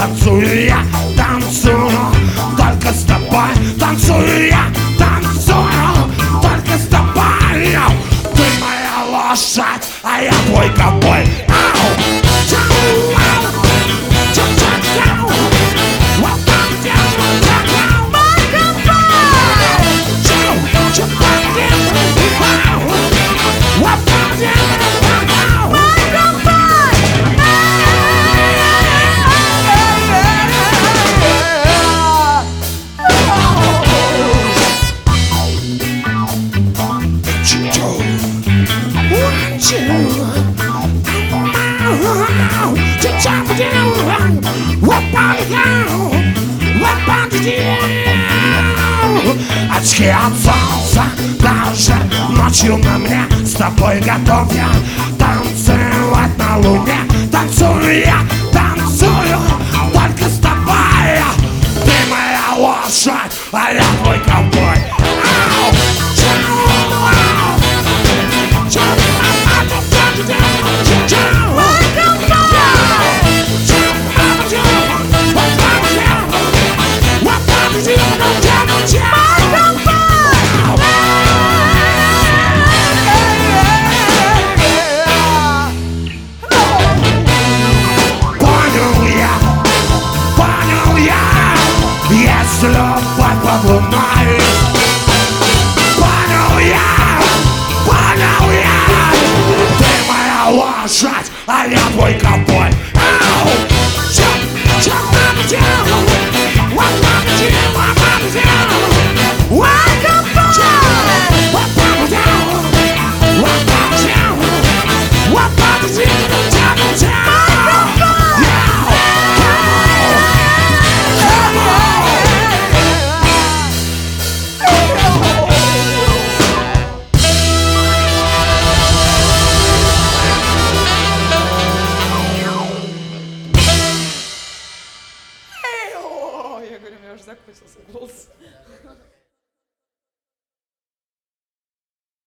танцую я, танцую только с тобой. Танцую я, танцую только с тобой. Ты моя лошадь, а я твой ковбой. Очки от солнца даже ночью на мне. С тобой готов я танцевать на луне. Танцую я, танцую только с тобой. Ты моя лошадь, а я твой ковбой. Если любовь под луной, понял я, ты моя лошадь, а я твой ковбой. What